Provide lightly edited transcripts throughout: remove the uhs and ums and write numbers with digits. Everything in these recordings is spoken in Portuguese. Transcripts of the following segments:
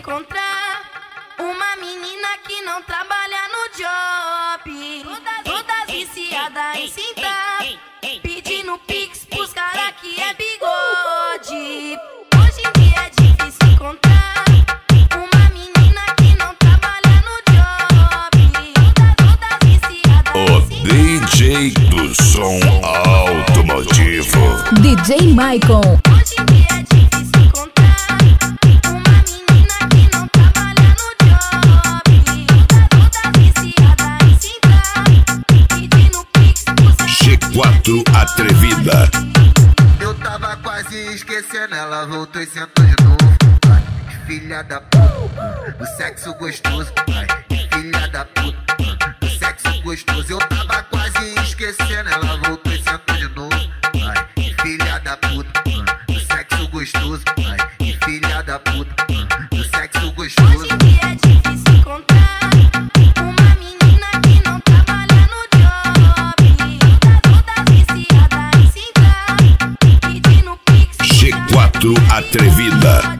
encontrar uma menina que não trabalha no job, todas viciadas em sentar, pedindo pix pros cara que é bigode. Hoje em dia é difícil encontrar uma menina que não trabalha no job, todas viciadas O DJ do som automotivo, DJ Maicon. Hoje em dia é difícil encontrar uma menina que não trabalha no job, todas viciadas em sentar, pedindo pix pros cara G4 Atrevida. Eu tava quase esquecendo, ela voltou e sentou de novo. Ai, filha da puta, o sexo gostoso. Ai, filha da puta, o sexo gostoso. Eu tava quase esquecendo, ela voltou e sentou de novo. Ai, filha da puta, o sexo gostoso. Ai, filha da puta, o sexo gostoso. Hoje em dia é difícil encontrar uma menina que não trabalha no job, todas viciadas em sentar, pedindo pix pros G4 Atrevida.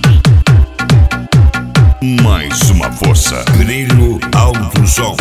Mais uma força. Grilo Alto Som.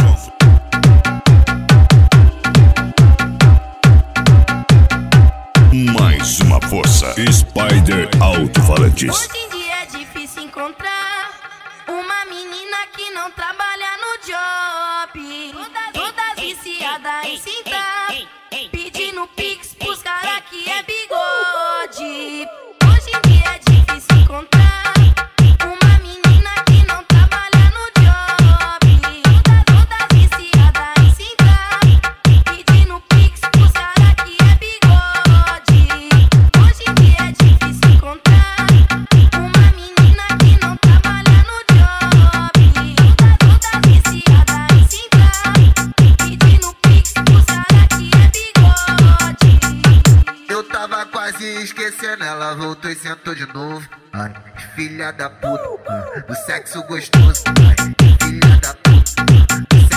Mais uma força. Spider Alto-Falantes. Hoje em dia é difícil encontrar uma menina que não trabalha no job, todas viciadas em sentar, pedindo pix pros cara que é bigode. Hoje em dia é difícil encontrar uma menina que não trabalha no job, todas viciadas em sentar, pedindo pix pros cara que é bigode. Hoje em dia é difícil encontrar uma menina que não trabalha no job, todas viciadas em sentar, pedindo pix pros cara que é bigode. Eu tava quase esquecendo, ela voltou e sentou de novo. Ai, filha da puta, o sexo gostoso. Ai, filha da puta, o